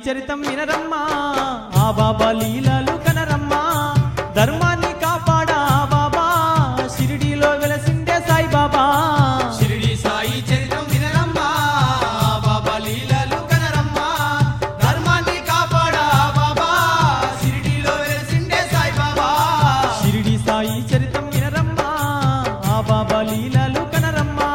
చరితం వినరమ్మా ఆ బాబా లీలలు కనరమ్మా ధర్మాన్ని కాపాడా బాబా షిరిడీలో వెలసిండే సాయి బాబా షిరిడి సాయి చరితం వినరమ్మా బాబా లీలలు కనరమ్మా ధర్మాన్ని కాపాడా బాబా షిరిడీలో వెలసిండే సాయి బాబా షిరిడి సాయి చరితం వినరమ్మా ఆ బాబా లీలలు కనరమ్మా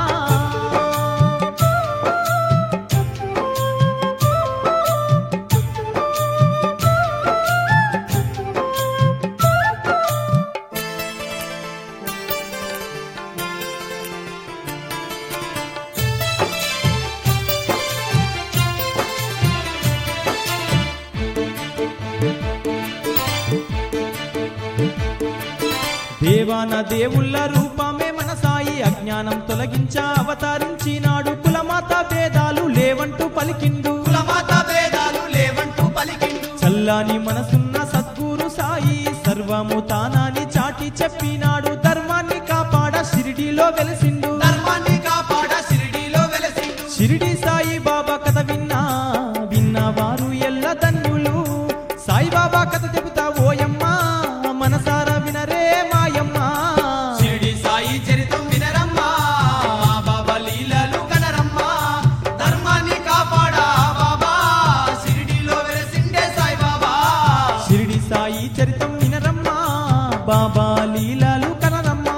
దేవాన దేవుళ్ళ రూపమే మన సాయి అజ్ఞానం తొలగించా అవతరించినాడు కులమాత భేదాలు లేవంటూ పలికిండు కులమాత భేదాలు లేవంటూ పలికిండు చల్లాని మనసున్న సద్గురు సాయి సర్వము తానాని చాటి చెప్పినాడు ధర్మాన్ని కాపాడ షిరిడీలో వెలసిండు ధర్మాన్ని కాపాడా షిరిడీలో వెలసిండు షిరిడి సాయి బాబా కథ విన్నవారు ఎల్ల ధన్యులు సాయిబాబా కథ చెబుతా ఓయమ్మా మనసారా వినరే మాయమ్మా షిరిడి సాయి చరితం వినరమ్మా బాబా లీలలు కనరమ్మా ధర్మాన్ని కాపాడా బాబా షిరిడీలో వెలసిండే సాయి బాబా షిరిడి సాయి చరితం వినరమ్మా బాబా లీలలు కనరమ్మా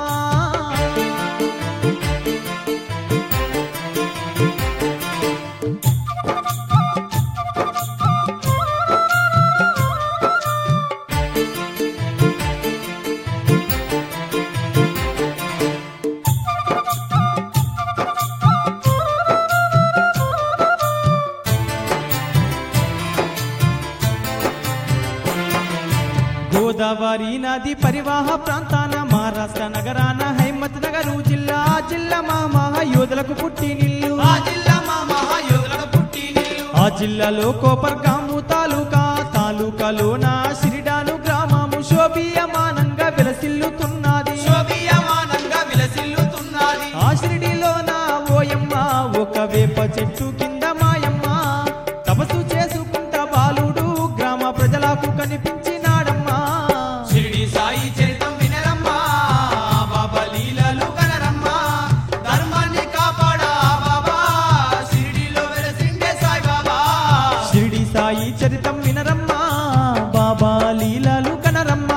గోదావరి నది పరివాహ ప్రాంతాన మహారాష్ట్ర నగరాన హైమత్ నగరు జిల్లా మా మహాయోధులకు పుట్టినిల్లు ఆ జిల్లా మా మహాయోధులకు పుట్టినిల్లు ఆ జిల్లాలో కోపర్గాము తాలూకాలోన షిరిడాను గ్రామము శోభియమానంగా విలసిల్లుతున్నది శోభియమానంగా విలసిల్లుతున్నది ఆ షిరిడిలోన ఓయమ్మ ఒక వేప చెట్టు కింద మాయమ్మ తపస్సు చేసుకుంటా బాలుడు గ్రామ ప్రజలకు కనిపించినాడమ్మా షిరిడి సాయి చరితం వినరమ్మా బాబా లీలలు కనరమ్మా ధర్మాన్ని కాపాడా బాబా షిరిడీలో వెలసిండే సాయి బాబా షిరిడి సాయి చరితం వినరమ్మా బాబా లీలలు కనరమ్మా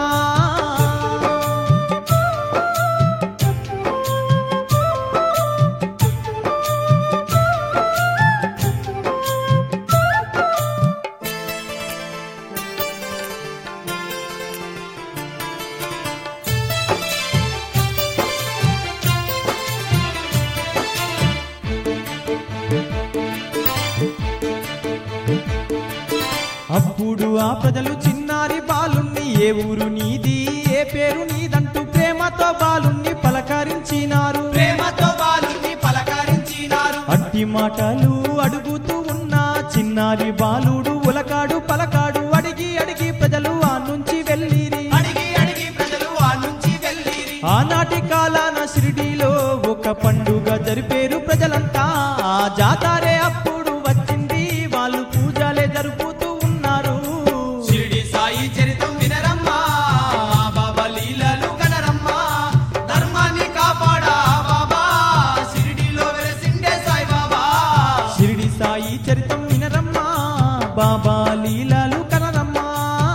అప్పుడు ఆ ప్రజలు చిన్నారి బాలుణ్ణి ఏ ఊరు నీది ఏ పేరు నీదంటూ ప్రేమతో బాలుణ్ణి పలకరించినారు ప్రేమతో బాలుని పలకరించినారు అట్టి మాటలు అడుగుతూ ఉన్న చిన్నారి బాలుడు ఉలకాడు పలకాడు అడిగి ప్రజలు ఆ నుంచి వెళ్ళిరి అడిగి ప్రజలు ఆ నుంచి వెళ్ళిరి ఆనాటి కాలాన షిరిడీలో ఒక పండుగ జరిపేరు ప్రజలంతా ఆ జాతారే అప్పుడు వచ్చింది వాళ్ళు పూజలే జరుపుతూ ఉన్నారు షిరిడి సాయి చరితం వినరమ్మా బాబా లీలలు కనరమ్మా ధర్మాన్ని కాపాడా బాబా షిరిడీలో వెలసిండే సాయి బాబా షిరిడి సాయి చరితం వినరమ్మా బాబా లీలలు కనరమ్మా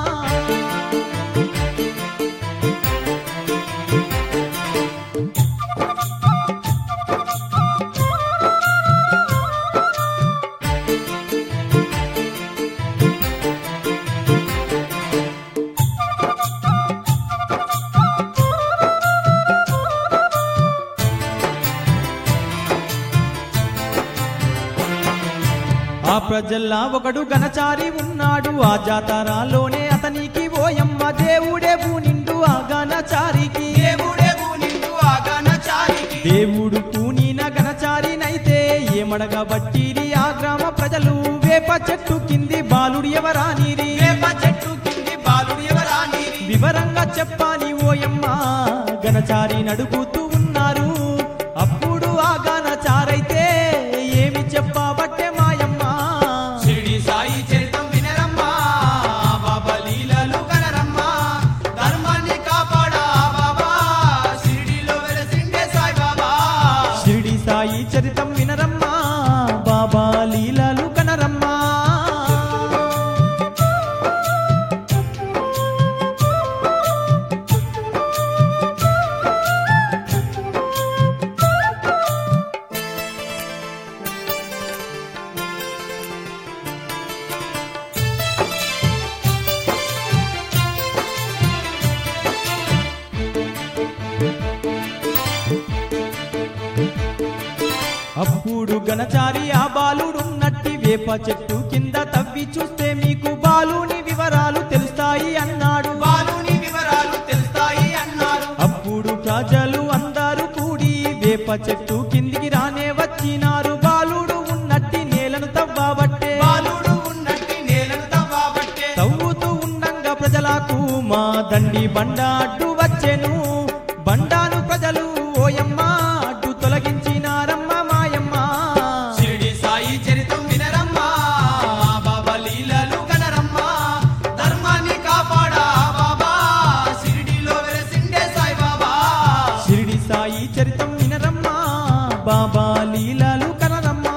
ఆ ప్రజల్లా ఒకడు గణచారి ఉన్నాడు ఆ జాతరాలోనే అతనికి ఓయమ్మ దేవుడే పూనిండు ఆ గణచారికి దేవుడే పూనిండు ఆ గణచారికి దేవుడు పూనిన గణచారినైతే ఏమడగబట్టిరి ఆ గ్రామ ప్రజలు వేప చెట్టు కింది బాలుడు ఎవరానిరి వేప చెట్టు కింది బాలుడు ఎవరానిరి వివరంగా చెప్పాని ఓయమ్మ గణచారి నడుగుతూ ఉన్నారు అప్పుడు ఆ గణచారైతే ఏమి చెప్పబట్టే మాయమ్మ షిరిడి సాయి చరితం వేప చెట్టు కింద తవ్వి చూస్తే మీకు బాలుని వివరాలు తెలుస్తాయి అన్నాడు. బాలుని వివరాలు తెలుస్తాయి అన్నారు. అప్పుడు ప్రజలు అందరూ కూడి వేప చెట్టు కిందికి రానే వచ్చినారు. బాలుడు ఉన్నట్టి నేలను తవ్వబట్టే, బాలుడు ఉన్నట్టి నేలను తవ్వబట్టే, తవ్వుతూ ఉండంగా ప్రజలకు మా దండి బండ అడ్డు వచ్చెను. బండాను ప్రజలు ఓయమ్మ అడ్డు తొలగించినారమ్మ మాయమ్మ. షిరిడి సాయి చరితం వినరమ్మా, బాబా లీలలు కనరమ్మా, ధర్మాన్ని కాపాడా బాబా, షిరిడిలో వెలసిండే సాయి బాబా. షిరిడి సాయి చరితం వినరమ్మా, బాబా లీలలు కనరమ్మా.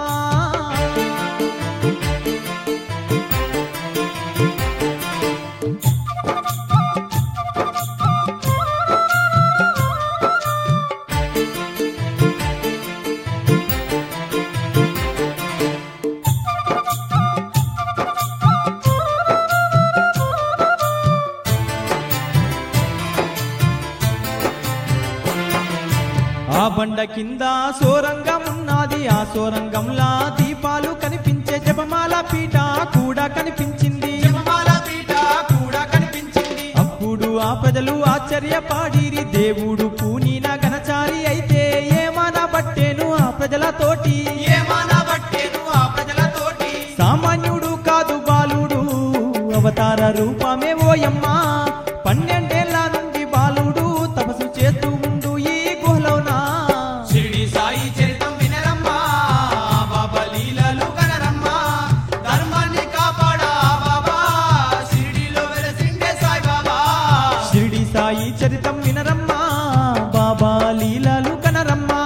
ఆ బండ కింద సోరంగం ఉన్నది. ఆ సోరంగంలా దీపాలు కనిపించే జపమాల పీట కూడా కనిపించింది. జపమాల పీట కూడా కనిపించింది. అప్పుడు ఆ ప్రజలు ఆశ్చర్యపాడిరి, దేవుడు పూనిన గణచారి అయితే ఏమనబట్టేను ఆ ప్రజలతోటి. ఏమనబట్టేను ఆ ప్రజలతోటి. సామాన్యుడు కాదు బాలుడు, అవతార రూపమే ఓయమ్మ. 12 ఏళ్ల నుండి బాలుడు తపస్సు చేస్తూ ఉండు ఈ గుహలోనా. షిరిడి సాయి చరితం వినరమ్మా, బాబా లీలలు కనరమ్మా, ధర్మాన్ని కాపాడా బాబా, షిరిడిలో వెలసిండే సాయి బాబా. షిరిడి సాయి చరితం వినరమ్మా, బాబా లీలలు కనరమ్మా.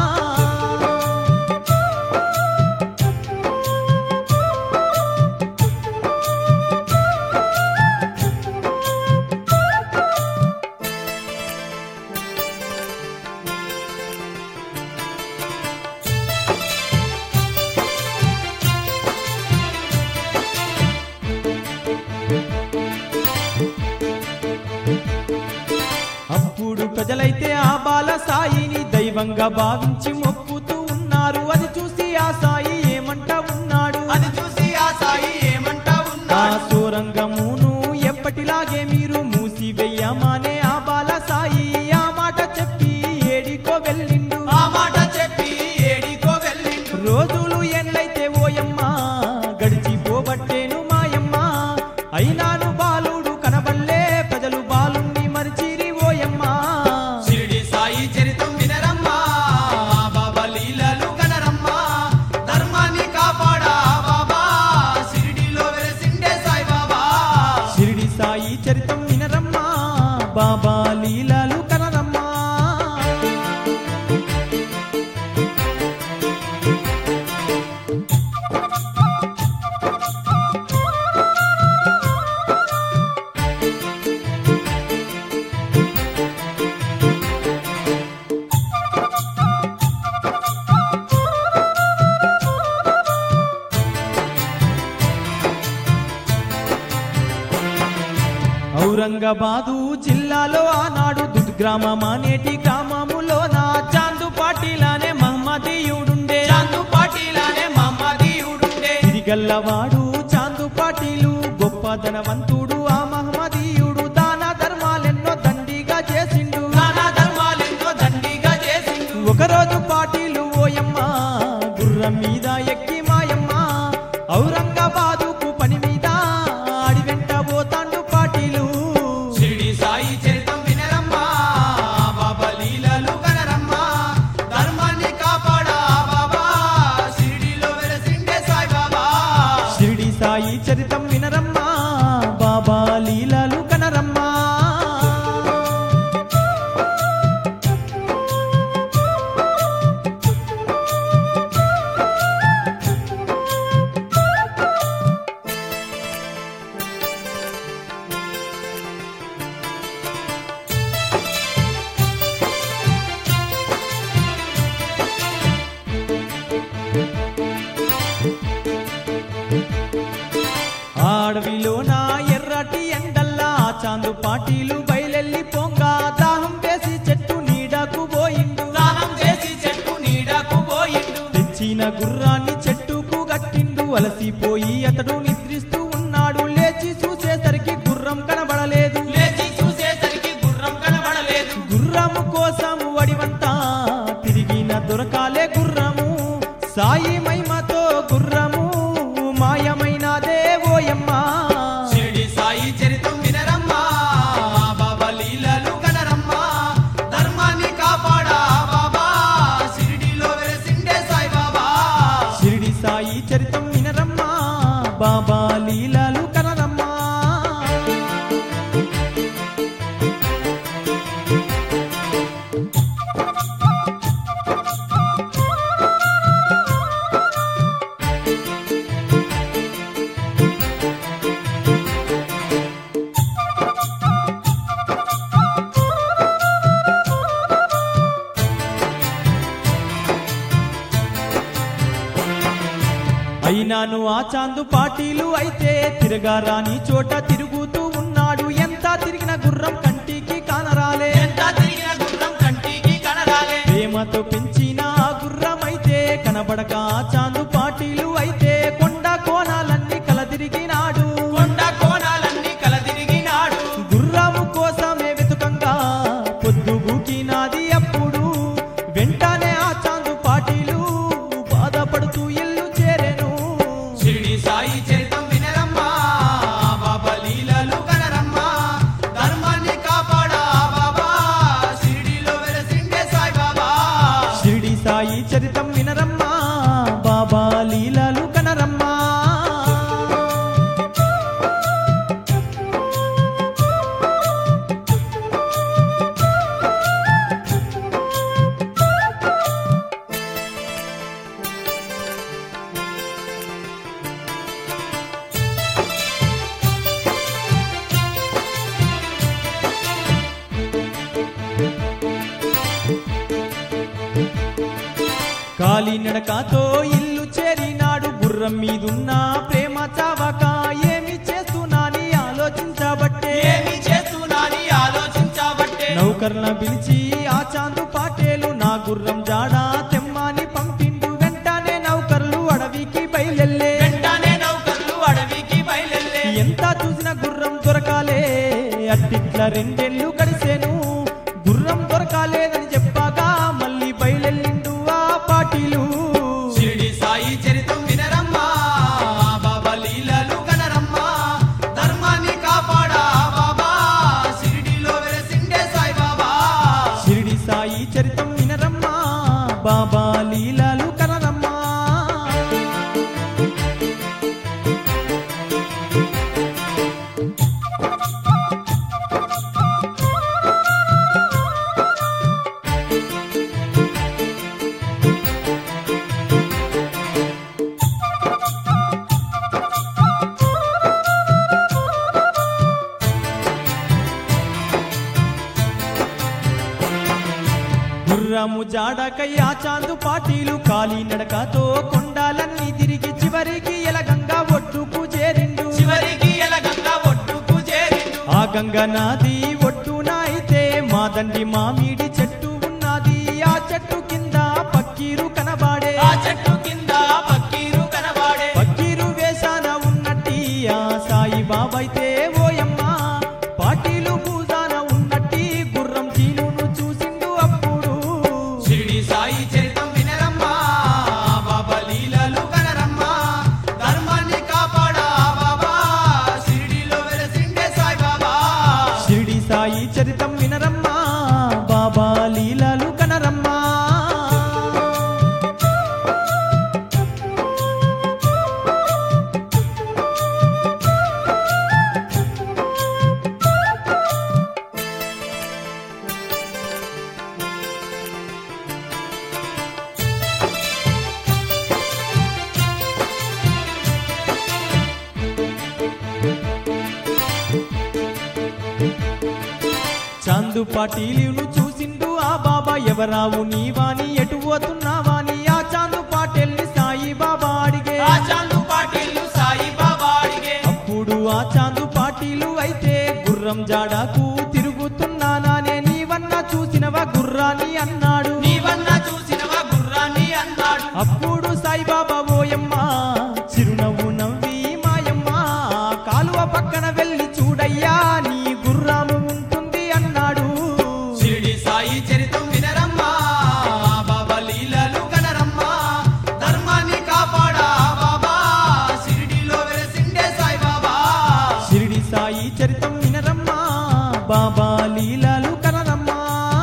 అప్పుడు ప్రజలైతే ఆ బాల సాయిని దైవంగా భావించి మొక్కుతూ ఉన్నారు. అది చూసి ఆ సాయి ఏమంటా ఉన్నాడు, అది చూసి ఆ సాయి ఏమంటా ఆ ఉన్నాడు. సోరంగమును ఎప్పటిలాగే మీరు మూసివెయ్యమానే ఆ బాల సాయి ఆ మాట చెప్పి ఏడికో వెళ్ళిండు. ఆ మాట చెప్పి ఏడికో వెళ్ళిండు. రోజులు ఎన్నైతే ఓయమ్మ గడిచిపోబట్టేను మాయమ్మ. అయినాను బాలుడు కనబల్లే, ప్రజలు బాలుణ్ణి మరిచిరి ఓయమ్మ. షిరిడి సాయి చరితం వినరమ్మా, బాబా లీలలు కనరమ్మా, ధర్మాన్ని కాపాడా బాబా, షిరిడిలో వెలసిండే సాయి బాబా. షిరిడి సాయి చరితం వినరమ్మా, బాబా లీలలు కనరమ్మా. ఔరంగాబాదు జిల్లాలో ఆనాడు దుర్గ్రామం అనేటి గ్రామములోన చాందు పాటిలానే మహమ్మదీయుడుండే. చాందు పాటిలానే మహమ్మదీయుడుండే. తిరిగల్లవాడు చాందు పాటీలు గొప్ప ధనవంతుడు. ఆ మహమ్మదీయుడు దాన ధర్మాలెన్నో దండిగా చేసిండు. దాన ధర్మాలెన్నో దండిగా చేసిండు. ఒకరోజు పాటీలు ఓయమ్మ గుర్రం మీద ఎక్కి మాయమ్మ ఔరంగాబాదుకు పని మీద ఆడి వెంట పోతాండు పాటీలు. షిరిడి సాయి చరితం వినరమ్మా, బాబా లీలలు కనరమ్మా, ధర్మాన్ని కాపాడా బాబా, షిరిడిలో వెలసిండే సాయి బాబా. షిరిడి సాయి చరితం వినరమ్మా, బాబా లీలలు కనరమ్మా. అడవిలో నా ఎర్రటి ఎండల్లా చాందు పాటీలు బయలెల్లి పొంగా దాహం వేసి చెట్టు నీడకు పోయిండు. దానం చేసి చెట్టు నీడకు పోయిండు. తెచ్చిన గుర్రాన్ని చెట్టుకు గట్టిండు. అలసిపోయి అతడు నిద్రిస్తూ ఉన్నాడు. లేచి చూసేసరికి గుర్రం కనబడలేదు. లేచి చూసేసరికి గుర్రం కనబడలేదు. గుర్రము కోసం వడివంతా తిరిగిన దొరకాలే గుర్రము. సాయి మహిమతో గుర్రము మాయమైనదే ఓయమ్మా. షిరిడి సాయి చరితం వినరమ్మా, బాబా లీలలు కనరమ్మా. ధర్మాన్ని కాపాడా బాబా, షిరిడిలో వెలసిండే సాయి బాబా. షిరిడి సాయి చరితం వినరమ్మా, బాబా లీలలు కనరమ్మా. అయినాను ఆ చాందు పాటీలు అయితే తిరగారాని చోట తిరుగుతూ ఉన్నాడు. ఎంత తిరిగిన గుర్రం కంటికి కానరాలే. ఎంత తిరిగిన గుర్రం కంటికి కనరాలే. ప్రేమతో పెంచిన ఆ గుర్రం అయితే కనబడక ఆ చాందు పాటీలు అయితే కొండ కోణాలన్నీ కలదిరిగినాడు. కొండ కోణాలన్నీ కలదిరిగినాడు. గుర్రము కోసమే వెతుకంగా పొద్దుగూకినాది అప్పుడు. వెంటనే ఆ చాందు పాటీలు బాధపడుతూ ఇల్లు చేరెను. షిరిడి సాయి చరితం వినరమ్మా, బాబా లీలలు కనరమ్మా. ధర్మాన్ని కాపాడా బాబా, షిరిడిలో వెలసిండే సాయి బాబా. షిరిడి సాయి చరితం వినరమ్మా, బాబా లీలలు కనరమ్మా. కాలినడకతో ఇల్లు చేరినాడు. గుర్రం మీదున్న ప్రేమ చావక ఏమి చేస్తున్నాని ఆలోచించబట్టే. ఏమి చేస్తున్నాని ఆలోచించబట్టే. నౌకర్ల పిలిచి ఆ చాందు పాటేలు నా గుర్రం జాడా తెమ్మని పంపిండు. వెంటనే నౌకర్లు అడవికి బయలెల్లే. వెంటనే నౌకర్లు అడవికి బయలెల్లే. ఎంత చూసిన గుర్రం దొరకాలే. అట్టిట్ల రెండేళ్లు గడిసేను. గుర్రం దొరకాలేదని చెప్పగా మళ్ళీ బయలెల్లిండు ఆ పాటీలు. షిరిడి సాయి చరితం వినరమ్మా, బాబా లీలలు కనరమ్మా. ధర్మాన్ని కాపాడా బాబా, షిరిడిలో వెలసిండే సాయి బాబా. షిరిడి సాయి చరితం వినరమ్మా, బాబా లీలలు కనరమ్మా. గుర్రము జాడకై ఆ చాందు పాటీలు కాలినడకతో కొండాలన్నీ తిరిగి చివరికి ఎలగంగా ఒడ్డుకు చేరిండు. చివరికి ఎలగంగా ఒడ్డుకు చేరిండు. ఆ గంగ నది ఒడ్డున అయితే మాదండి మామిడి చెట్టు ఉన్నది. ఆ చెట్టు కింద పక్కీరు కనబాడే. ఆ చెట్టు కింద పక్కీరు కనబాడే. పక్కీరు వేషాన ఉన్నట్టి ఆ సాయి బాబైతే ఓయమ్మా పాటీలు పూజాన ఉన్నట్టి గుర్రం చీనును చూసిండు అప్పుడు. షిరిడి సాయి చరితం వినరమ్మా, బాబా లీలలు కనరమ్మా. ధర్మాన్ని కాపాడా బాబా, షిరిడిలో వెలసిండే సాయి బాబా. షిరిడి సాయి చరితం వినరమ్మా, బాబా లీలలు కనరమ్మా. చాందు పాటీలును చూసిండు ఆ బాబా. ఎవరావు నీవాని ఎటు పోతున్నావాని ఆ చాందు పాటేల్ని సాయి బాబా అడిగే. ఆ చాందు పాటీలు సాయి బాబా అడిగే. అప్పుడు ఆ చాందు పాటీలు అయితే గుర్రం జాడాకు తిరుగుతున్నానానే నీవన్నా చూసినవా గుర్రాన్ని అన్నాడు. నీవన్నా చూసినవా గుర్రాన్ని అన్నాడు. అప్పుడు సాయిబాబా ఓయమ్మ చిరునవ్వు బాబా లీలలు కనరమ్మా.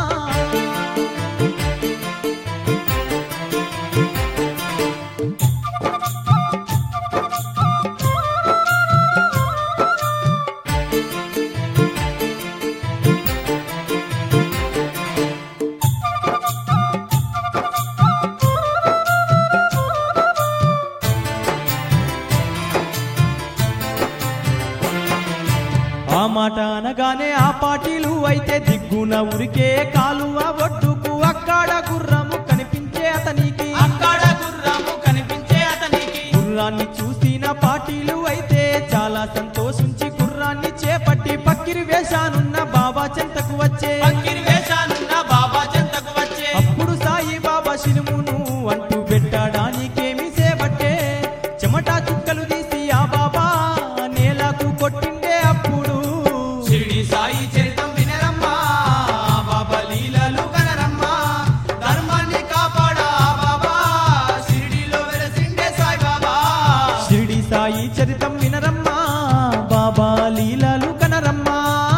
ఆ మాట అనగానే ఆ పాటీలు అయితే దిగ్గున ఉరికే కాలువ ఒడ్డుకు అక్కడ గుర్రము కనిపించే అతనికి. అక్కడ గుర్రము కనిపించే అతనికి గుర్రాన్ని చూసిన పాటీలు అయితే చాలా సంతోషించి గుర్రాన్ని చేపట్టి పక్కిరి వేషానున్న బాబా చెంతకు వచ్చే. పక్కిరి వేషానున్న బాబా చెంతకు వచ్చే. అప్పుడు సాయి బాబా శిలుమును అంటూ పెట్టడానికేమి సేపట్టే. చెమటా చుక్కలు తీసి ఆ బాబా నేలకు కొట్టిండే. అప్పుడు షిరిడి సాయి చరితం వినరమ్మా, బాబా లీలలు కనరమ్మా. ధర్మాన్ని కాపాడా బాబా, షిరిడిలో వెలసిండే సాయి బాబా. షిరిడి సాయి చరితం వినరమ్మా, బాబా లీలలు కనరమ్మా.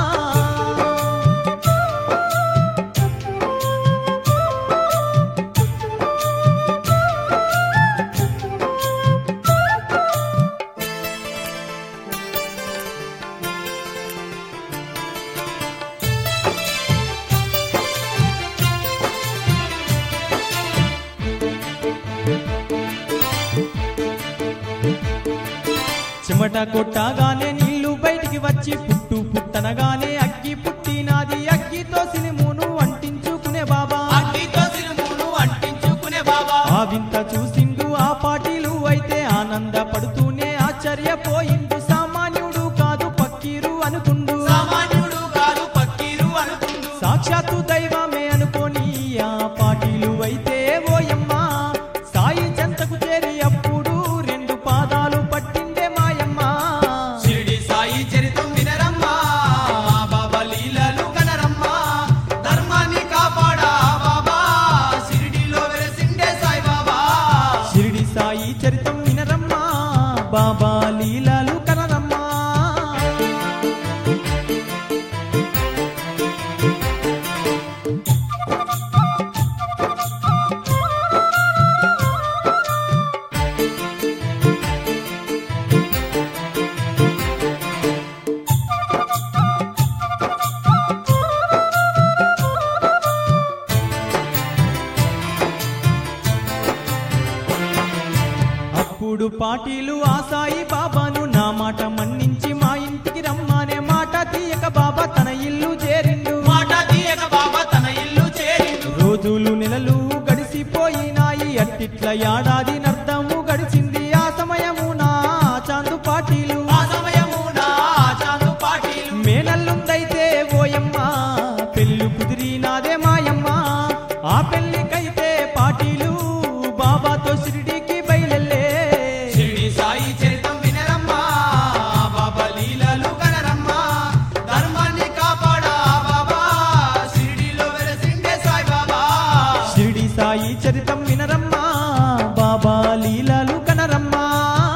చెమట కొట్టగానే నీళ్లు బయటికి వచ్చి పుట్టు పుట్టనగానే అగ్గి పుట్టినాది. అగ్గితో సినిమును అంటించుకునే బాబా. అగ్గితో సిలుమును అంటించుకునే బాబా. ఆ వింత చూసిండు ఆ పాటీలు అయితే ఆనందపడుతూనే ఆశ్చర్యపోయిండు. సామాన్యుడు కాదు పక్కీరు అనుకుండు. సామాన్యుడు కాదు పక్కీరు అనుకుండు. సాక్షాత్తు దైవమే అనుకోని ఆ పాటీలు అయితే ఓయమ్మా సాయి చెంతకు చేరి అప్పుడు రెండు పాదాలు పట్టిండే మాయమ్మ. షిరిడి సాయి చరితం వినరమ్మా, బాబా లీలలు కనరమ్మా. ధర్మాన్ని కాపాడా బాబా, షిరిడిలో వెలసిండే సాయి బాబా. షిరిడి సాయి చరితం వినరమ్మా, బాబా లీలలు కనరమ్మా. అప్పుడు పాటీలు ఆ సాయి బాబాను నా మాట మన్నించి మా ఇంటికి రమ్మానే. మాట తీయక బాబా తన ఇల్లు చేరిండు. మాట తీయక బాబా తన ఇల్లు చేరిండు. రోజులు నెలలు గడిసిపోయినాయి. అట్టిట్ల ఏడాది నర్ధము గడిచింది. ఆ సమయము నా చాందు పాటీలు ఆ సమయము నా చాందు పాటీలు మేనల్లుందైతే ఓయమ్మ పెళ్ళి కుదిరినాదే మాయమ్మ. ఆ పెళ్ళికైతే పాటీలు బాబాతో షిరిడీకి బయలెళ్ళే. షిరిడి సాయి చరితం వినరమ్మా, బాబా లీలలు కనరమ్మా. ధర్మాన్ని కాపాడా బాబా, షిరిడిలో వెలసిండే సాయి బాబా. షిరిడి సాయి చరితం వినరమ్మా, బాబా లీలలు కనరమ్మా.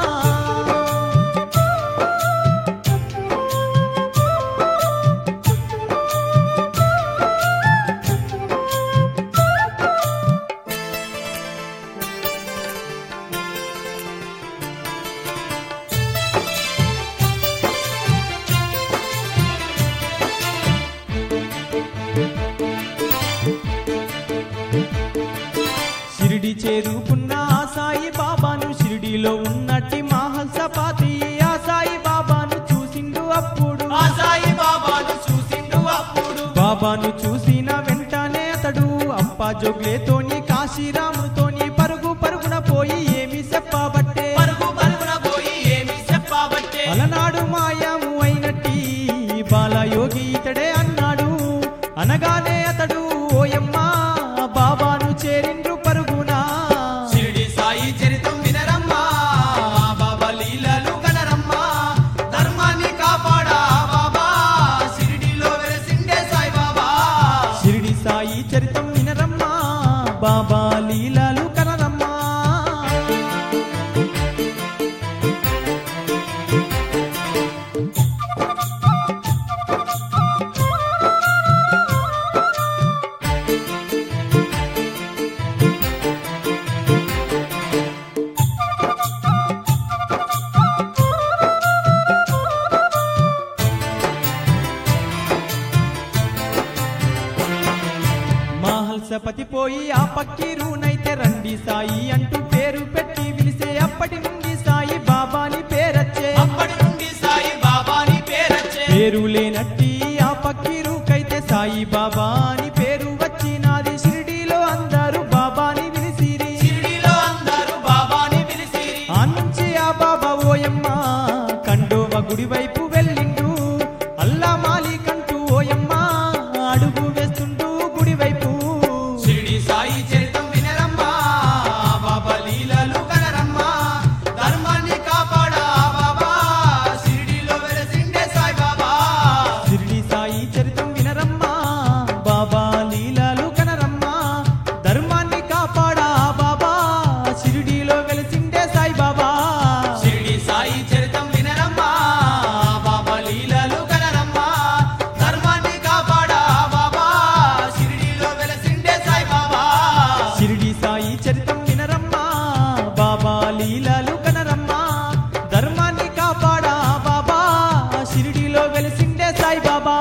షిరిడి చేరుకున్న ఆ సాయి బాబాను షిరిడిలో ఉన్నట్టి మాహల్ సపాతి ఆ సాయి బాబాను చూసిండు. అప్పుడు ఆ సాయి బాబాను చూసిండు. అప్పుడు బాబాను చూసిన వెంటనే అతడు అప్పా జోగ్లేతోని కాశీరాముతోని పరుగు పరుగున పోయి ఏమి చెప్పబట్టే. పరుగు పరుగున పోయి ఏమి చెప్పబట్టే. అలనాడు మాయాము అయినట్టి బాలయోగి ఇతడే అన్నాడు. అనగానే అతడు ఓయమ్మ బాబాను చేరిండ్రు పరుగునా. షిరిడి సాయి చరితం వినరమ్మా, బాబా లీలలు కనరమ్మా. ధర్మాన్ని కాపాడా బాబా, షిరిడిలో వెలసిండే సాయి బాబా. షిరిడి సాయి చరితం వినరమ్మా, బాబా లీలలు కనరమ్మా. మాహల్సపతి పోయి ఆ పక్కీరునైతే రండి సాయి అంటూ పేరు పెట్టి పిలిసే అప్పటి నుండి సాయి బాబాని పేరచ్చే అప్పటి నుండి సాయి బాబాని పేరచ్చే పేరు లేనట్టి ఆ పక్కీరుకైతే సాయి బాబా అని పేరు వచ్చినాది షిరిడీలో అందరూ బాబాని పిలిసిరి షిరిడీలో అందరూ బాబాని పిలిసిరి ఆ నుంచి ఆ బాబా ఓయమ్మ కండోవ గుడి వైపు వెళ్ళిండు అల్లా మాలికంటూ ఓయమ్మ అడుగు వేస్తుంటూ గుడి వైపు షిరిడి సాయి చరితం వినరమ్మా బాబా లీలలు కనరమ్మా ధర్మాన్ని కాపాడా బాబా షిరిడిలో వెలసిండే సాయి బాబా షిరిడి సాయి చరితం వినరమ్మా బాబా లీలలు కనరమ్మా ధర్మాన్ని కాపాడా బాబా షిరిడిలో వెలిసిండే సాయి బాబా షిరిడి సాయి చరితం వినరమ్మా బాబా లీలలు కనరమ్మా ధర్మాన్ని కాపాడా బాబా షిరిడిలో వెలసిండే సాయి బాబా షిరిడి సాయి చరితం వినరమ్మా బాబా లీలలు కనరమ్మా ధర్మాన్ని కాపాడా బాబా షిరిడిలో వెలిసిండే సాయి బాబా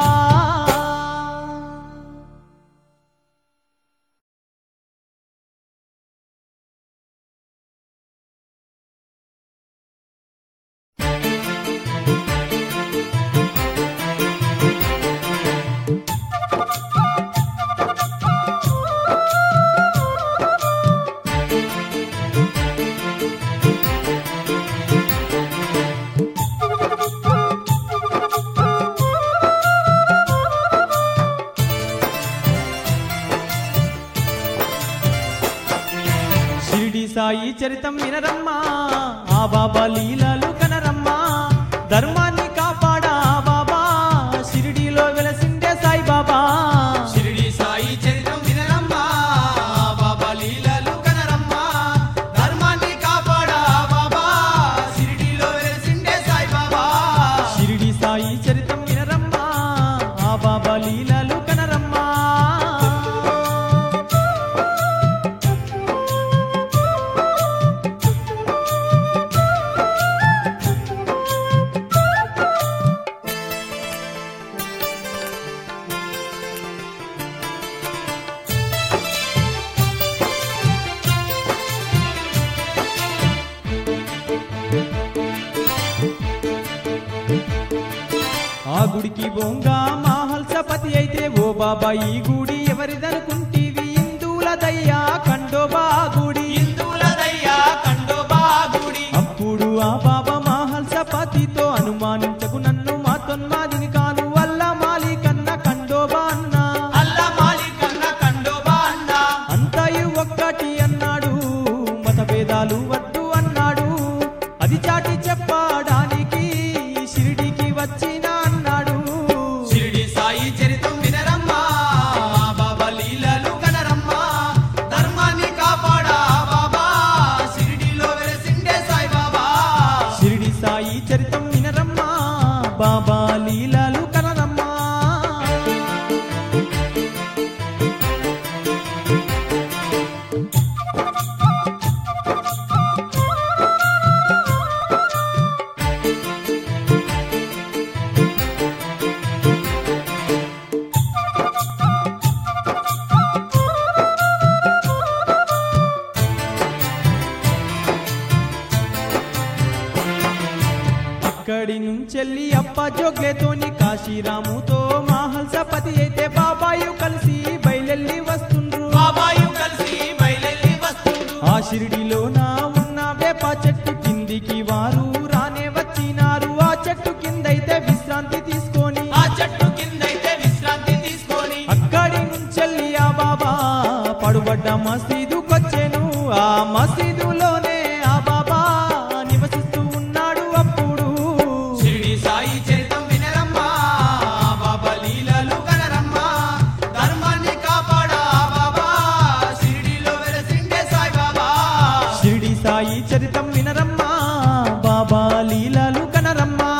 షిరిడి సాయి చరితం వినరమ్మా ఆ బాబా లీలలు కనరమ్మా ధర్మాన్ని కాపాడా బాబా షిరిడిలో వెలసిండే సాయి బాబా షిరిడి సాయి చరితం వినరమ్మా బాబా లీలలు కనరమ్మా ధర్మాన్ని కాపాడా బాబా షిరిడిలో వెలసిండే సాయి బాబా షిరిడి సాయి చరితం వినరమ్మా ఆ బాబా లీలలు కనరమ్మా ఆ గుడికి బొంగా మాహల్సపతి అయితే ఓ బాబా ఈ గుడి ఎవరిదనుకుంటీవి హిందువులదయ్యా కండోబా గుడి హిందువులదయ్యా కండోబా గుడి అప్పుడు ఆ బాబా మాహల్సపతితో అనుమానించకు నన్ను మా తొన్మాదిని కాను వల్ల మాలి కన్న కండోబా అన్నా అల్లా మాలికన్న కండోబా అన్నా అంతయు ఒక్కటి అన్నాడు మతభేదాలు వద్దు అన్నాడు అది చాటి చెప్పడానికి షిరిడికి వచ్చిన అన్నాడు షిరిడి సాయి చరితం వినరమ్మా బాబా లీలలు కనరమ్మా ధర్మాన్ని కాపాడా బాబా షిరిడిలో వెలసిండే సాయి బాబా షిరిడి సాయి చరితం వినరమ్మా బాబా లీలలు కనరమ్మా అక్కడి నుంచెల్లి అప్ప జోగ్లేతోని కాశీరాముతో మాహల్సపతి అయితే బాబాయు కలిసి బయలెల్లి వస్తుండ్రు బాబాయు కలిసి బయలెల్లి వస్తుండ్రు ఆ షిరిడిలోన ఉన్న వేప చెట్టు కిందికి వారు రానే వచ్చినారు ఆ చెట్టు కిందైతే విశ్రాంతి తీసుకొని ఆ చెట్టు కిందైతే విశ్రాంతి తీసుకొని అక్కడి నుంచెల్లి ఆ బాబా పడుబడ్డ మసీదుకొచ్చెను ఆ మసీదులోనే ఆ బాబా నివసిస్తూ ఉన్నాడు అప్పుడు షిరిడి సాయి చరితం వినరమ్మా బాబా లీలలు కనరమ్మా ధర్మాన్ని కాపాడా బాబా షిరిడిలో వెలసిండే సాయి బాబా షిరిడి సాయి చరితం వినరమ్మా బాబా లీలలు కనరమ్మా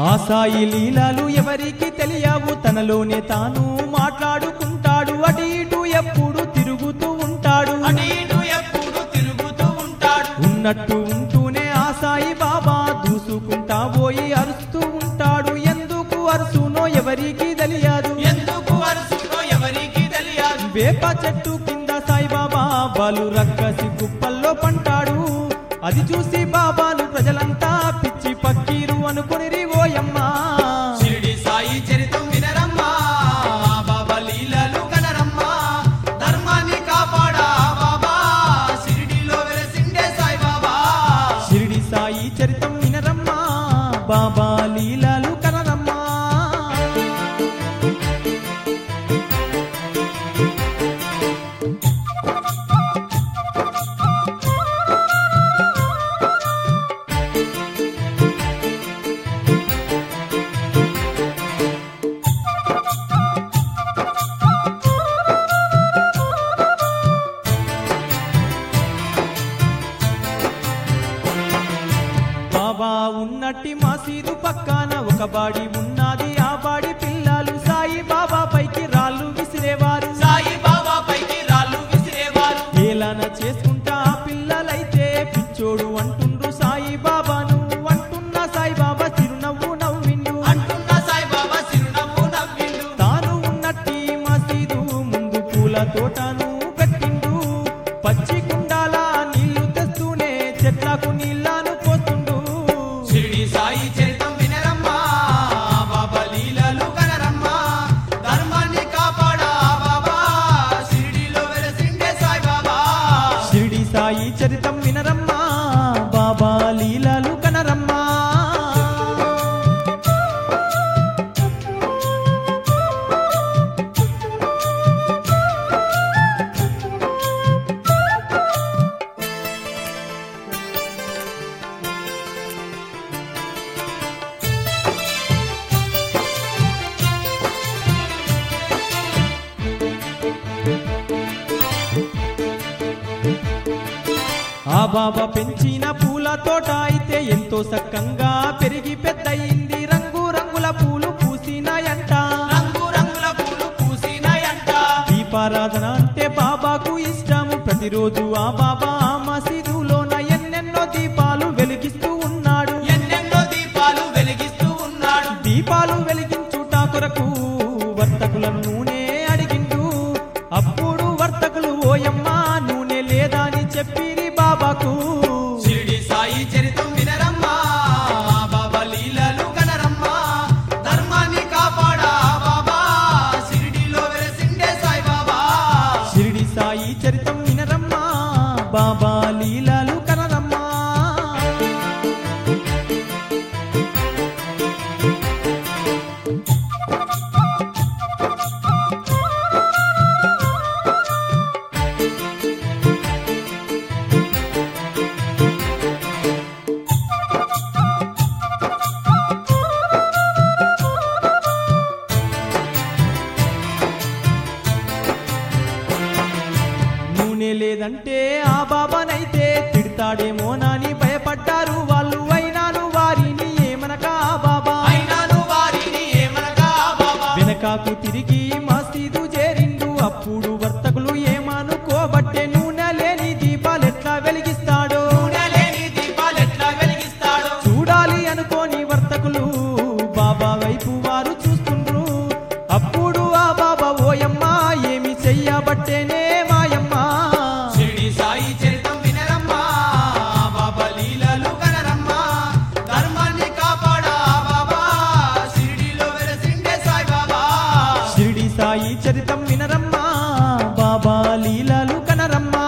ఆ సాయి లీలలు ఎవరికి తెలియవు, తనలోనే తాను మాట్లాడుకుంటాడు. అటు ఇటు ఎప్పుడు తిరుగుతూ ఉంటాడు, అటు ఇటు ఎప్పుడు తిరుగుతూ ఉంటాడు. ఉన్నట్టు ఉంటూనే ఆ సాయి బాబా దూసుకుంటా పోయి అరుస్తూ ఉంటాడు. ఎందుకు అరుసునో ఎవరికి తెలియదు, ఎందుకు అరుసునో ఎవరికి తెలియదు. వేప చెట్టు కింద సాయిబాబా బాలు రక్కసి కుప్పల్లో పంటాడు. అది చూసి బాబాను ప్రజలంతా పిచ్చి పక్కీరు అనుకుని ఓయమ్మా. షిరిడి సాయి చరితం వినరమ్మా, బాబా లీలలు కనరమ్మా. ధర్మాన్ని కాపాడా బాబా, షిరిడిలో వెలసిండే సాయి బాబా. షిరిడి సాయి చరితం వినరమ్మా, బాబా లీలలు కనరమ్మా. బాబా ఉన్నట్టి మసీదు పక్కన ఒక బాడి ఉన్నది. ఆ బాడి పిల్లలు సాయి బాబా పైకి రాళ్ళు విసిరేవారు, సాయి బాబా పైకి రాళ్ళు విసిరేవారు. ఏలాన చేసుకుంటా ఆ పిల్లలైతే పిచ్చోడు అంటుండ్రు సాయి బాబాను. అంటున్న సాయి బాబా చిరునవ్వు నవ్విండు, అంటున్న సాయి బాబా చిరునవ్వు నవ్విండు. తాను ఉన్నట్టి మసీదు ముందు పూల తోటను పెట్టిండు. పచ్చి కుండాల నీళ్లు తెస్తూనే చెట్లకు నీళ్లను పోతుండు. షిరిడి సాయి చరితం వినరమ్మా, బాబా లీలలు కనరమ్మా. ధర్మాన్ని కాపాడా బాబా, షిరిడిలో వెలసిండే సాయి బాబా. షిరిడి సాయి చరితం వినరమ్మా, బాబా లీలలు కనరమ్మా. ఆ బాబా పెంచిన పూల తోట అయితే ఎంతో సక్కంగా పెరిగి పెద్దయింది. రంగు రంగుల పూలు పూసినాయంట, రంగు రంగుల పూలు పూసినాయంట. దీపారాధన అంటే బాబాకు ఇష్టము. ప్రతిరోజు ఆ బాబా ఆ మసీదులోన ఎన్నెన్నో దీపాలు వెలిగిస్తూ ఉన్నాడు, ఎన్నెన్నో దీపాలు వెలిగిస్తూ ఉన్నాడు. దీపాలు వెలిగించుట కొరకు వర్తకులను నూనె అడిగిండు. అప్పుడు వర్తకులు ఓయమ్మా నూనె లేదా అని చెప్పిరి బాబాకు. షిరిడి సాయి చరితం వినరమ్మా, బాబా లీలలు కనరమ్మా. ధర్మాన్ని కాపాడా బాబా, షిరిడిలో వెలసిండే సాయి బాబా. షిరిడి సాయి చరితం వినరమ్మా, బాబా లీలలు కనరమ్మా. నూనె లేదంటే ఆ బాబానైతే తిడతాడేమోనని భయపడ్డారు వాళ్ళు. అయినాను వారిని ఏమనక ఆ బాబా అయినాను వారిని ఏమనగా బాబా. వెనకాకు తిరిగి మసీదు చేరిండు. అప్పుడు వర్తకులు ఏమనుకోబట్టే నూనె లేని దీపాలెట్లా వెలిగిస్తాడో, నూనె లేని దీపాలెట్లా వెలిగిస్తాడో. చూడాలి అనుకోని వర్తకులు బాబా వైపు వారు చూస్తుండ్రు. అప్పుడు ఆ బాబా ఓయమ్మా ఏమి చెయ్యబట్టేనే మాయమ్మా. షిరిడి సాయి చరితం వినరమ్మా, బాబా లీలలు కనరమ్మా. ధర్మాన్ని కాపాడా బాబా, షిరిడిలో వెలసిండే సాయి బాబా. షిరిడి సాయి చరితం వినరమ్మా, బాబా లీలలు కనరమ్మా.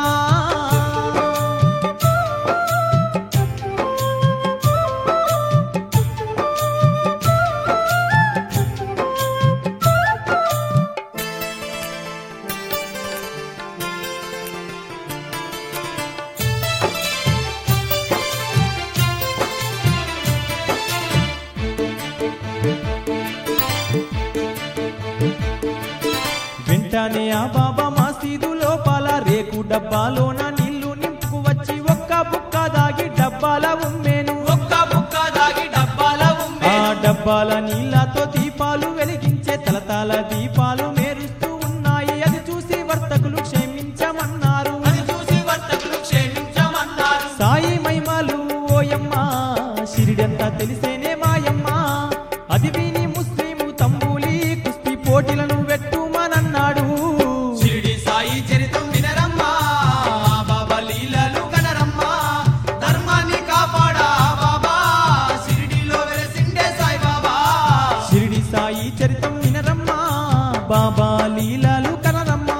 వెంటనే ఆ బాబా మసీదు లోపల రేకు డబ్బాలోన నీళ్లు నింపుకు వచ్చి ఒక్క బుక్క దాగి డబ్బాల ఉమ్మేను. ఒక్క బుక్క దాగి డబ్బాల ఆ ఉమ్మేను. డబ్బా గబ్బాల నీళ్లతో దీపాలు వెలిగించే తలతాల దీపాలు మేరుస్తూ ఉన్నాయి. అది చూసి వర్తకులు క్షమించమన్నారు. అది చూసి వర్తకులు క్షమించమన్నారు. సాయి మహిమలు ఓయమ్మ షిరిడంతా తెలిసేనే మాయమ్మ. అది విని ముస్లిము తంబూలి కుస్తీ పోటీలను పెట్టుమనన్నాడు. షిరిడి సాయి చరితం వినరమ్మా, బాబా లీలలు కనరమ్మా. ధర్మాన్ని కాపాడా బాబా, షిరిడిలో వెలసిండే సాయి బాబా. షిరిడి సాయి చరితం వినరమ్మా, బాబా లీలలు కనరమ్మా.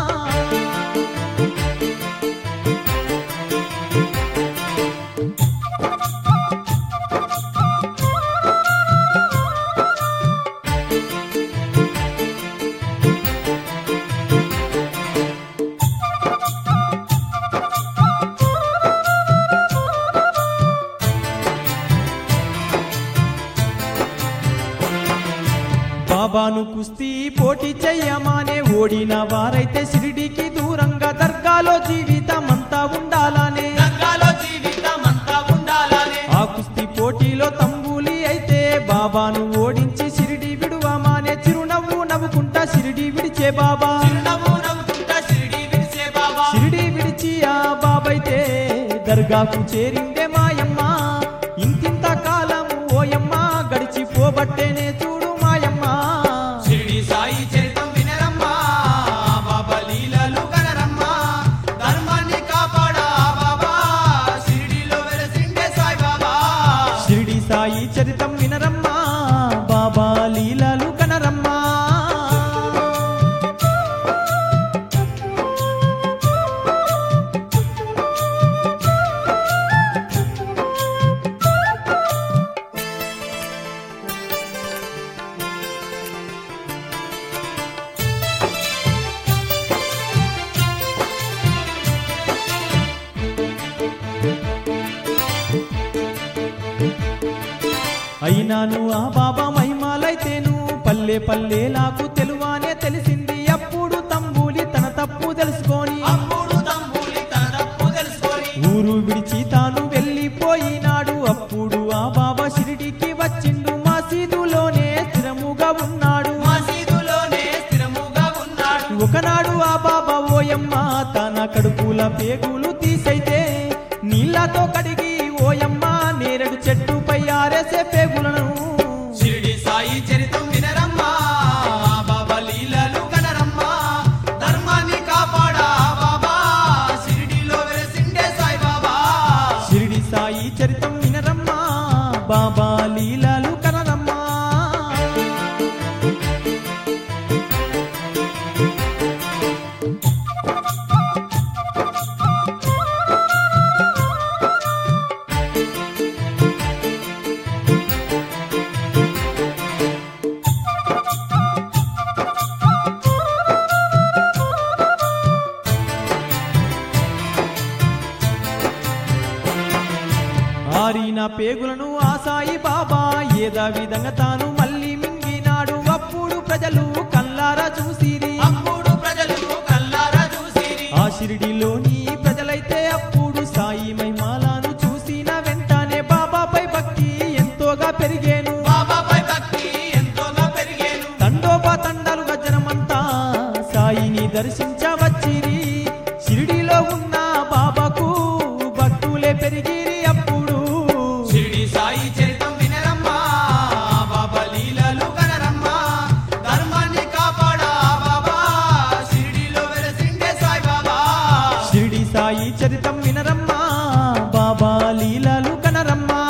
బాబాను కుస్తీ పోటీ చెయ్యమానే ఓడిన వారైతే షిరిడికి దూరంగా దర్గాలో జీవితమంతా ఉండాలనే. దంగాలో జీవితమంతా ఉండాలనే. ఆ కుస్తీ పోటీలో తంబూలి అయితే బాబాను ఓడించి షిరిడి విడువమానే. చిరునవ్వు నవ్వుకుంటా షిరిడి విడిచే బాబా. చిరునవ్వు నవ్వుకుంటా షిరిడి విడిచే బాబా. షిరిడి విడిచి ఆ బాబైతే దర్గాకు చేరిందే మాయమ్మ. ఇంతింత కాలము ఓయమ్మ గడిచిపోబట్టేనే చూడు మాయమ్మ. షిరిడి సాయి చరితం వినరమ్మా, బాబా లీలలు కనరమ్మా. ధర్మాన్ని కాపాడా బాబా, షిరిడిలో వెలసిండే సాయి బాబా. షిరిడి సాయి చరితం వినరమ్మా, బాబా లీలలు కనరమ్మా. అయినాను ఆ బాబా మహిమాలైతేను పల్లె పల్లెలాకు తెలువానే తెలిసింది. అప్పుడు తంబూలి తన తప్పు తెలుసుకొని అప్పుడు తంబూలి తన తప్పు తెలుసుకొని ఊరు విడిచి తాను వెళ్ళిపోయినాడు. అప్పుడు ఆ బాబా షిరిడికి వచ్చిండు. మసీదులోనే స్థిరముగా ఉన్నాడు. మసీదులోనే స్థిరముగా ఉన్నాడు. ఒకనాడు ఆ బాబా ఓయమ్మ తన కడుపుల పేగులు తీసైతే నీళ్లతో కడిగి ఓయమ్మ నేరేడు చెట్టుపై ఆరేసే పేగులను. షిరిడి సాయి చరితం వినరమ్మా, బాబా లీలలు కనరమ్మా. ధర్మాన్ని కాపాడా బాబా, షిరిడిలో వెలసిండే సాయి బాబా. షిరిడి సాయి చరితం వినరమ్మా, బాబా లీలలు కనరమ్మా. ఆరిన పేగులను ఆ సాయి బాబా ఏదా విధంగా తాను మళ్ళీ మింగినాడు. అప్పుడు ప్రజలు కల్లారా చూసిరి. అప్పుడు ప్రజలు కల్లారా చూసిరి. ఆ షిరిడిలోని ప్రజలైతే అప్పుడు సాయి మహిమాలను చూసిన వెంటనే బాబాపై భక్తి ఎంతోగా పెరిగేను. బాబాపై భక్తి ఎంతోగా పెరిగేను. తండోపతండాలుగా జనమంతా సాయిని దర్శించవచ్చిరి. షిరిడిలో ఉన్న బాబాకు భక్తులే పెరిగిరి. అప్పుడు షిరిడి సాయి చరితం వినరమ్మా, బాబా లీలలు కనరమ్మా. ధర్మాన్ని కాపాడా బాబా, షిరిడిలో వెలసిండే సాయి బాబా. షిరిడి సాయి చరితం వినరమ్మా, బాబా లీలలు కనరమ్మా.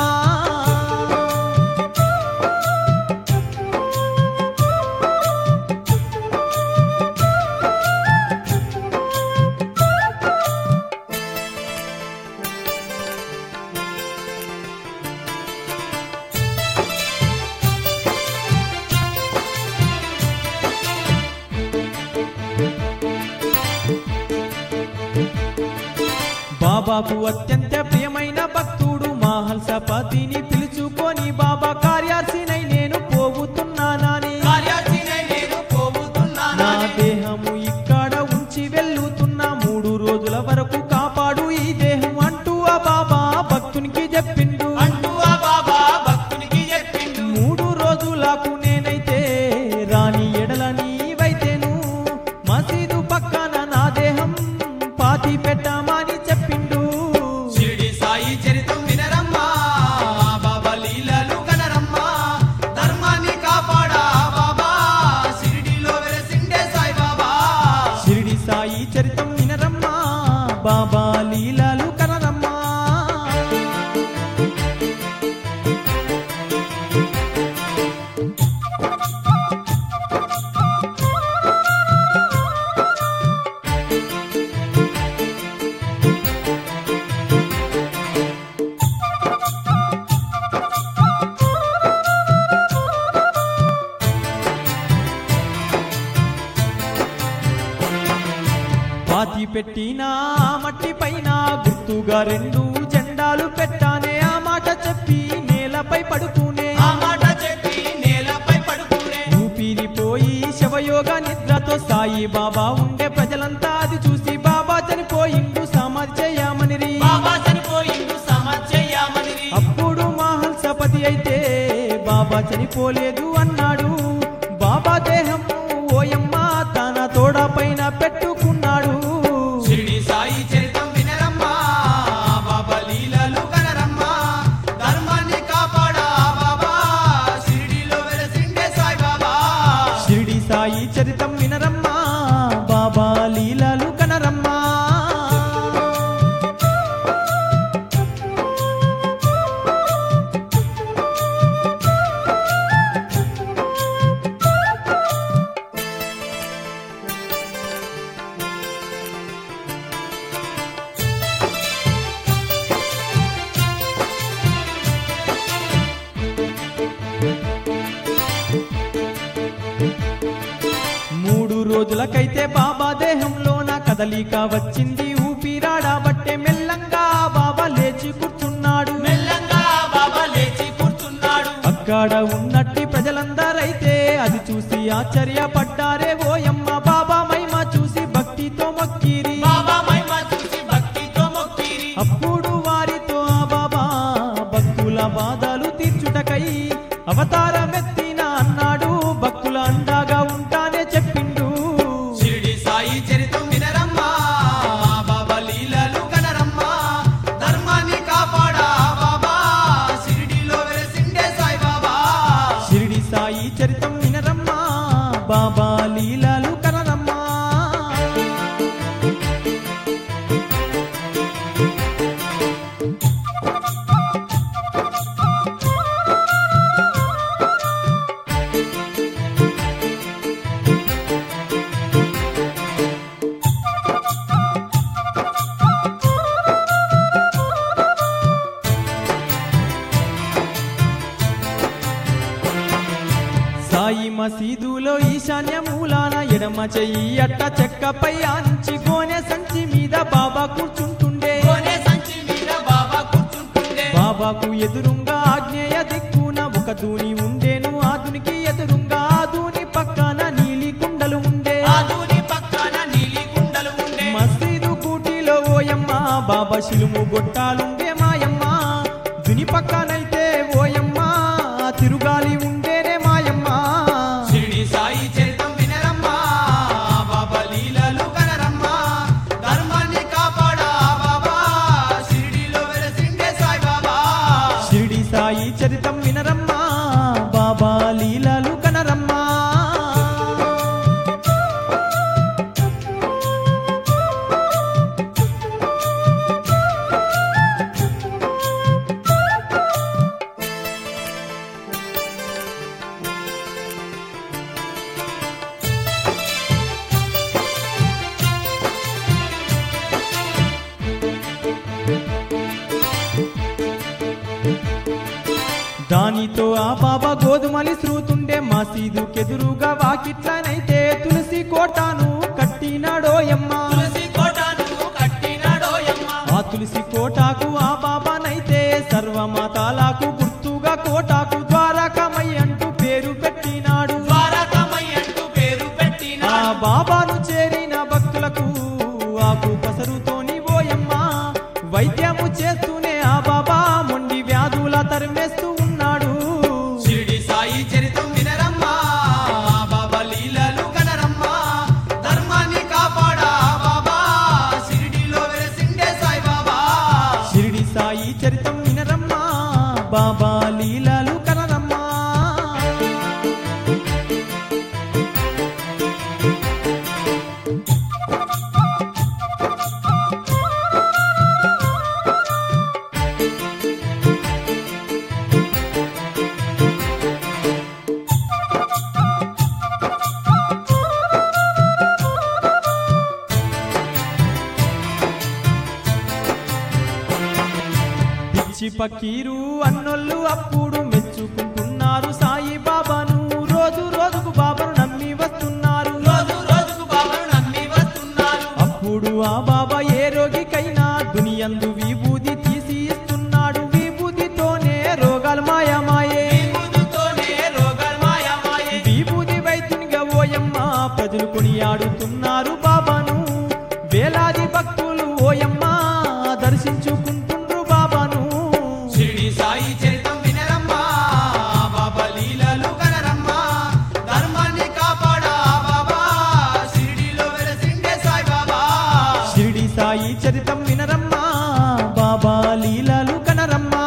బాబాకు అత్యంత ప్రియమైన భక్తుడు మహల్సపతిని పిలుచుకొని బాబా కార్యాసినై నేను పోవుతున్నానని. కార్యాసినై నేను నా పోవుతున్నానని. దేహము ఇక్కడ ఉంచి వెళ్ళుతున్న 3 రోజుల వరకు కాపాడు ఈ దేహం అంటూ ఆ బాబా భక్తునికి చెప్పిండు. అంటూ ఆ బాబా భక్తునికి చెప్పిండు. 3 రోజుల పాతి పెట్టమని చెప్పిండు. షిరిడి సాయి చరితం వినరమ్మా బాబా లీలలు కనరమ్మా ధర్మాన్ని కాపాడా బాబా షిరిడిలో వెలసిండే సాయి బాబా. షిరిడి సాయి చరితం వినరమ్మా బాబా లీలలు కనరమ్మా. పాతి పెట్టిన మట్టి పైన గుర్తుగా 2 జెండాలు పెట్టానే. ఆ మాట చెప్పి నేలపై పడుతూనే ఆ మాట చెప్పి నేలపై పడుకునే ఊపిరిపోయి శవయోగ నిద్రతో సాయి బాబా ఉండే. ప్రజలంతా అది చూసి బాబా చనిపోయిండు సమాధి చేయమనిరి. బాబా చనిపోయిండు సమాధి చేయమనిరి. అప్పుడు మహల్సపతి అయితే బాబా చనిపోలేదు అన్నాడు. బాబా దేహం ఓయమ్మ తన తోడ పైన పెట్టుకున్నాడు. షిరిడి సాయి చరితం వినరమ్మా బాబా లీలలు కనరమ్మా ధర్మాన్ని కాపాడా బాబా షిరిడిలో వెలసిండే సాయి బాబా. షిరిడి సాయి చరితం వినరమ్మా బాబా లీలలు కనరమ్మా. మూడు రోజులకైతే బాబా దేహంలోన కదలిక వచ్చింది. ఊపిరాడబట్టే మెల్లంగా బాబా లేచి కూర్చున్నాడు. మెల్లంగా బాబా లేచి కూర్చున్నాడు. అక్కడ ఉన్నట్టి ప్రజలందరైతే అది చూసి ఆశ్చర్యపడ్డారే. ఓయమ్మ బాబా మహిమ చూసి భక్తితో మొక్కిరి. బాబా మహిమ చూసి భక్తితో మొక్కిరి. అప్పుడు వారితో ఆ బాబా భక్తుల బాధలు తీర్చుటకై అవతారమెత్తిన అన్నాడు. భక్తుల అండగా ఉంటానే చెప్పిండు. షిరిడి సాయి చరితం వినరమ్మా బాబా లీలలు కనరమ్మా ధర్మాన్ని కాపాడా బాబా షిరిడిలో వెలసిండే సాయి బాబా. షిరిడి సాయి చరితం వినరమ్మా బాబా లీలలు కనరమ్మా. సాయి మసీదులో ఈశాన్య మూలాన ఎడమ చెయ్యి అట్ట చెక్కపై ఆంచి గోనె సంచి మీద బాబా కూర్చుంటుండే. కోనే సంచి మీద బాబా కూర్చుంటుండే. బాబాకు ఎదురుంగా ఆగ్నేయ దిక్కున ఒక దూని ఉండేను. ఆ దూనికి ఎదురుంగా ఆ దూని పక్కన నీలి కుండలు ఉండే. ఆ దూని పక్కన నీలి కుండలు ఉండే. మసీదు కూటిలో ఓయమ్మ బాబా శిలుము గొట్టాలుండే మాయమ్మ. దుని పక్కనైతే ఓయమ్మ తిరుగాలి ఉండేనే మాయమ్మ. షిరిడి సాయి చరితం వినరమ్మా బాబా లీలలు కనరమ్మా ధర్మాన్ని కాపాడా బాబా షిరిడిలో వెలసిండే సాయి బాబా. షిరిడి సాయి చరితం వినరమ్మా బాబా లీలలు కనరమ్మా. దానితో ఆ బాబా గోధుమలి శ్రూతుండే. మసీదుకెదురుగా వాకిట్లనైతే తులసి కోటను కట్టినాడోయమ్మ. తులసి కోటను కట్టినాడోయమ్మ. ఆ తులసి కోటకు ఆ బాబానైతే సర్వమతాలకు గుర్తుగా కోటకు ద్వారకమై అంటూ పేరు పెట్టినాడు. ద్వారకమై అంటూ పేరు ఆ పెట్టినాడు. బాబాను చేరిన భక్తులకు ఆకు పసరుతోని ఓయమ్మ వైద్యము చేస్తూనే ఆ బాబా మొండి వ్యాధుల తరిమేస్తూ ఉన్నాడు. షిరిడి సాయి చరితం వినరమ్మా బాబా లీలలు కనరమ్మా ధర్మాన్ని కాపాడా బాబా షిరిడిలో బాబా లీలలు కనరమ్మా. పిచ్చి పకీరు అన్నోళ్ళు అప్పుడు మెచ్చుకుంటున్నారు సాయి బాబాను. రోజు రోజుకు బాబాను నమ్మి వస్తున్నారు. రోజు రోజుకు బాబాను నమ్మి వస్తున్నారు. అప్పుడు ఆ బాబా ఏ రోగికైనా దునియందు విభూది తీసి ఇస్తున్నాడు. విభూతితోనే రోగాలు మాయమాయే. విభూతితోనే రోగాలు మాయమాయే. విభూతి వైద్యునిగా ఓయమ్మ ప్రజలు కొనియాడుతున్నారు బాబాను. వేలాది భక్తులు ఓయమ్మ దర్శించుకుంటుండ్రు బాబాను. షిరిడి సాయి చరితం వినరమ్మా, బాబా లీలలు కనరమ్మా. ధర్మాన్ని కాపాడా బాబా, షిరిడిలో వెలసిండే సాయి బాబా. షిరిడి సాయి చరితం వినరమ్మా, బాబా లీలలు కనరమ్మా.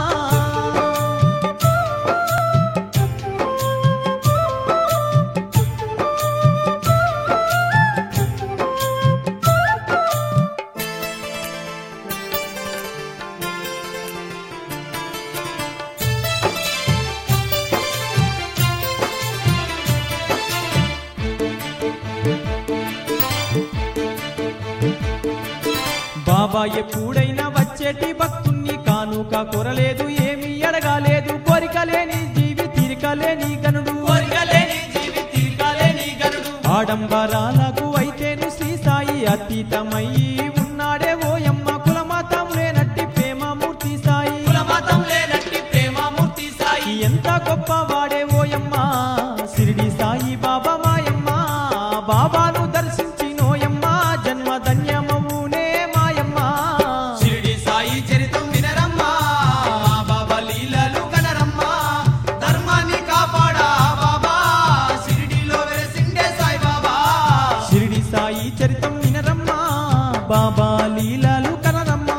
బాబా ఎప్పుడైనా వచ్చేటి భక్తుణ్ణి కానుక కొరలేదు, ఏమీ అడగాలేదు. కోరికలేని జీవి తీరికలేని గనుడు, కోరికలేని జీవి తీర్చలేని గరుడు. ఆడంబరాలకు అయితేను శ్రీ సాయి అతీతమయ్యి ఉన్నాడే ఓయమ్మ. కులమతం లేనట్టి ప్రేమమూర్తి సాయి, కులమతం లేనట్టి ప్రేమమూర్తి సాయి. ఎంత గొప్పవాడే ఓయమ్మ షిరిడి సాయి బాబా మాయమ్మ. బాబాను దర్శించినోయమ్మ జన్మ ధన్యమవునే మాయమ్మ. షిరిడి సాయి చరితం వినరమ్మా, బాబా లీలలు కనరమ్మా. ధర్మాన్ని కాపాడా బాబా, షిరిడిలో వెలసిండే సాయి బాబా. షిరిడి సాయి చరితం వినరమ్మా, బాబా లీలలు కనరమ్మా.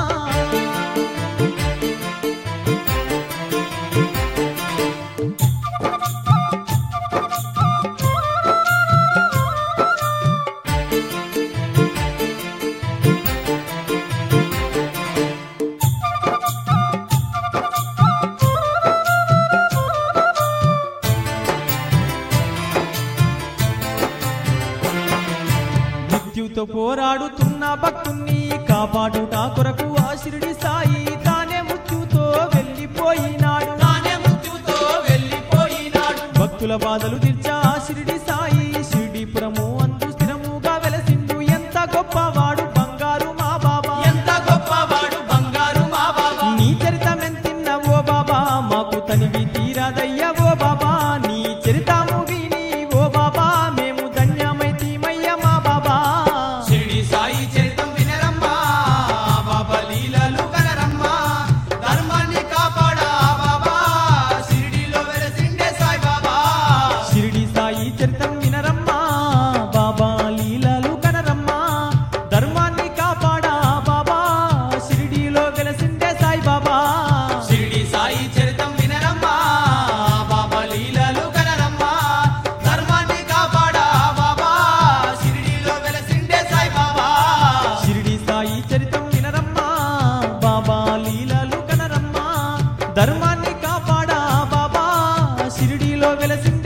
మృత్యుతో పోరాడుతున్న భక్తుణ్ణి కాపాడుట కొరకు ఆ షిరిడి సాయి తానే మృత్యుతో వెళ్ళిపోయినాడు. తానే మృత్యుతో వెళ్ళిపోయినాడు. భక్తుల బాధలు తీర్చా ఆ షిరిడి సాయి షిరిడిపురము అందు స్థిరముగా వెలసిండు. ఎంత గొప్పవాడు బంగారు మా బాబా, ఎంత గొప్పవాడు బంగారు మా బాబా. నీ చరితమెంతిన్న ఓ బాబా మాకు తనివి తీరాదయ్యా ఓ బాబా. నీ చరితము విని ఓ బాబా మేము ధన్యమైతిమయ్య మా బాబా. షిరిడి సాయి చరితం వినరమ్మా, బాబా లీలలు కనరమ్మా. ధర్మాన్ని కాపాడా బాబా, షిరిడిలో వెలసిండే సాయి బాబా. షిరిడి సాయి చరితం వినరమ్మా, బాబా లీలలు కనరమ్మా. ధర్మాన్ని కాపాడా బాబా షిరిడిలో వెలసిండే సాయి బాబా. షిరిడి సాయి చరితం వినరమ్మా, బాబా లీలలు కనరమ్మా. ధర్మాన్ని కాపాడా బాబా, షిరిడిలో వెలసిండే సాయి బాబా. షిరిడి సాయి చరితం వినరమ్మా, బాబా లీలలు కనరమ్మా. ధర్మాన్ని కాపాడా బాబా షిరిడిలో వెలసిండే